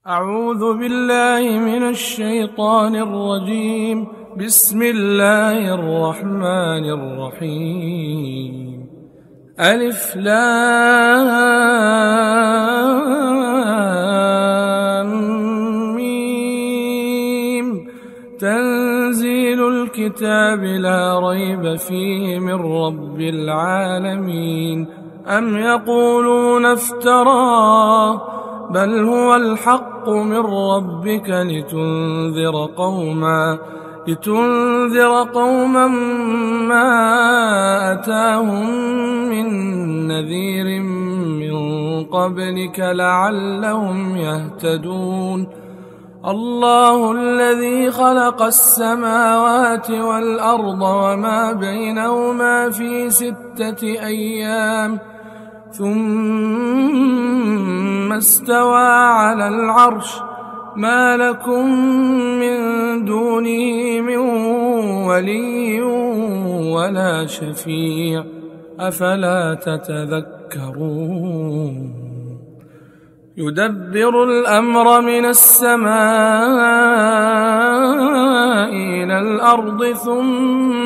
أعوذ بالله من الشيطان الرجيم. بسم الله الرحمن الرحيم. ألف لام ميم. تنزيل الكتاب لا ريب فيه من رب العالمين. أم يقولون افتراه بل هو الحق من ربك لتنذر قوما ما أتاهم من نذير من قبلك لعلهم يهتدون. الله الذي خلق السماوات والأرض وما بينهما في 6 أيام ثم استوى على العرش. ما لكم من دونه من ولي ولا شفيع أفلا تتذكرون. يدبر الأمر من السماء إلى الأرض ثم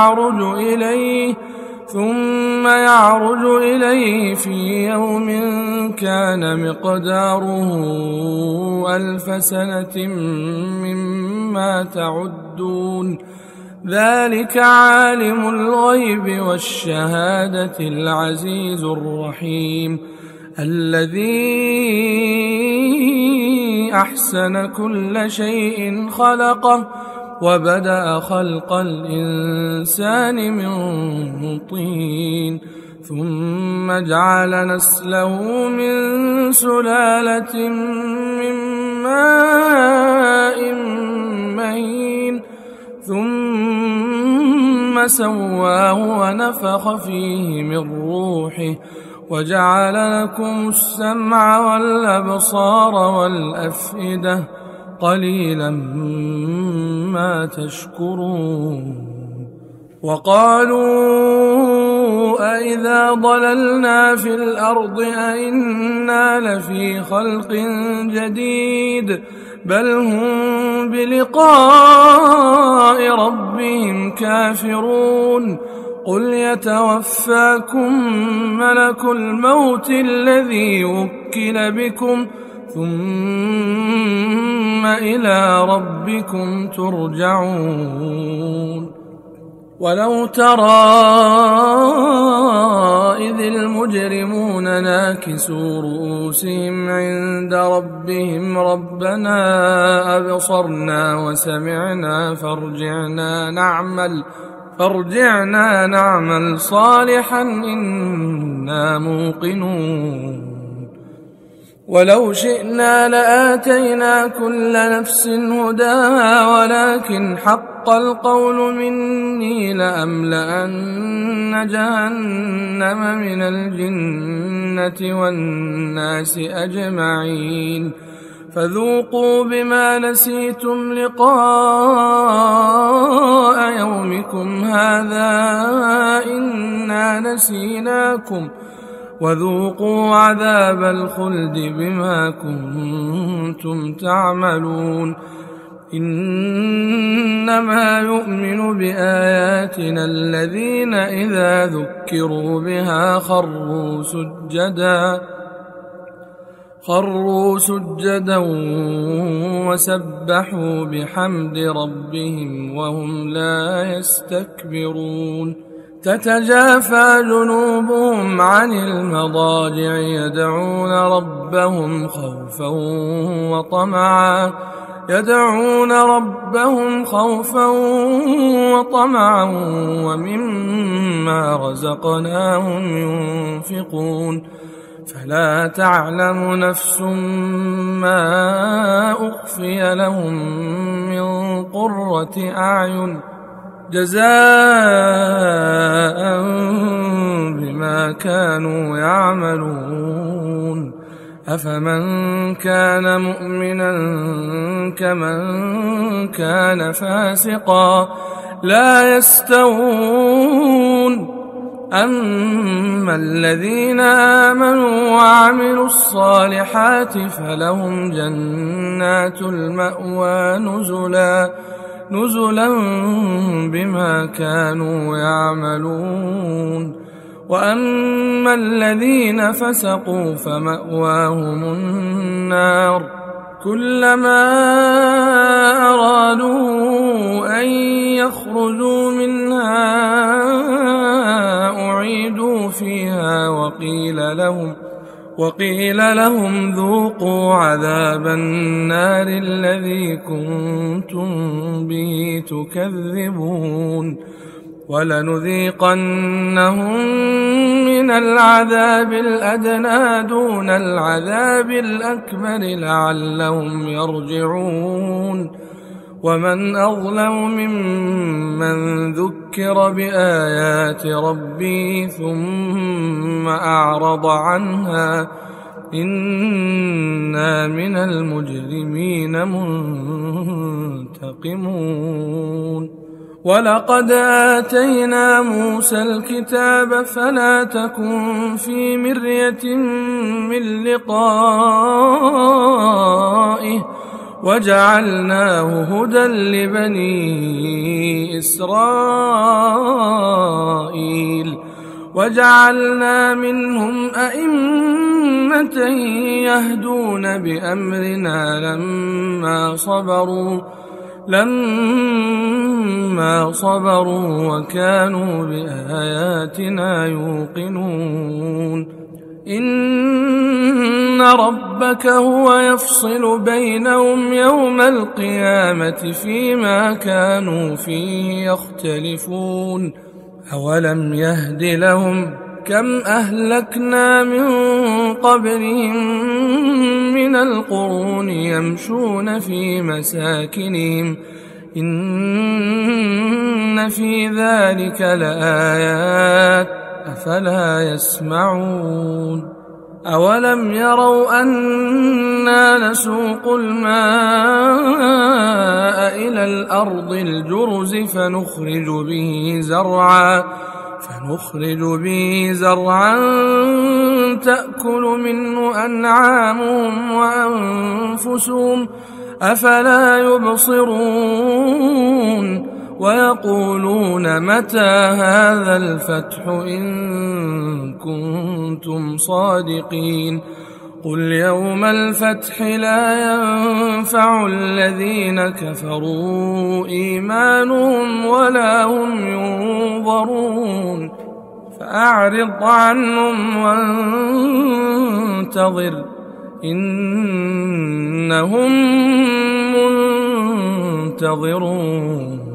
يعرج إليه في يوم كان مقداره 1000 سنة مما تعدون. ذلك عالم الغيب والشهادة العزيز الرحيم الذي أحسن كل شيء خلقه وبدأ خلق الإنسان من طين ثم جعل نسله من سلالة من ماء مهين ثم سواه ونفخ فيه من روحه وجعل لكم السمع والأبصار والأفئدة قليلا ما تشكرون. وقالوا أإذا ضللنا في الأرض أإنا لفي خلق جديد بل هم بلقاء ربهم كافرون. قل يتوفاكم ملك الموت الذي وكل بكم ثم إلى ربكم ترجعون. ولو ترى إذ المجرمون ناكسوا رؤوسهم عند ربهم ربنا أبصرنا وسمعنا فارجعنا نعمل صالحا إنا موقنون. ولو شئنا لآتينا كل نفس هداها ولكن حق القول مني لأملأن جهنم من الجنة والناس أجمعين. فذوقوا بما نسيتم لقاء يومكم هذا إنا نسيناكم وذوقوا عذاب الخلد بما كنتم تعملون. إنما يؤمن بآياتنا الذين إذا ذكروا بها خروا سجدا وسبحوا بحمد ربهم وهم لا يستكبرون. تتجافى جنوبهم عن المضاجع يدعون ربهم خوفا وطمعا ومما رزقناهم ينفقون. فلا تعلم نفس ما أخفي لهم من قرة أعين جزاء بما كانوا يعملون. أفمن كان مؤمنا كمن كان فاسقا لا يستوون. أما الذين آمنوا وعملوا الصالحات فلهم جنات المأوى نزلا بما كانوا يعملون. وأما الذين فسقوا فمأواهم النار كلما أرادوا أن يخرجوا منها أعيدوا فيها وقيل لهم ذوقوا عذاب النار الذي كنتم به تكذبون. ولنذيقنهم من العذاب الأدنى دون العذاب الأكبر لعلهم يرجعون. ومن أظلم ممن ذكر بآيات ربه ثم أعرض عنها إنا من المجرمين منتقمون. ولقد آتينا موسى الكتاب فلا تكن في مرية من لقائه وجعلناه هدى لبني إسرائيل وجعلنا منهم أئمة يهدون بأمرنا لما صبروا وكانوا بآياتنا يوقنون. إن ربك هو يفصل بينهم يوم القيامة فيما كانوا فيه يختلفون. أولم يهد لهم كم أهلكنا من قبلهم من القرون يمشون في مساكنهم إن في ذلك لآيات أفلا يسمعون. أولم يروا أنا نسوق الماء إلى الأرض الجرز فنخرج به زرعا تأكل منه أنعامهم وأنفسهم أفلا يبصرون. ويقولون متى هذا الفتح إن كنتم صادقين. قل يوم الفتح لا ينفع الذين كفروا إيمانهم ولا هم ينظرون. فأعرض عنهم وانتظر إنهم منتظرون.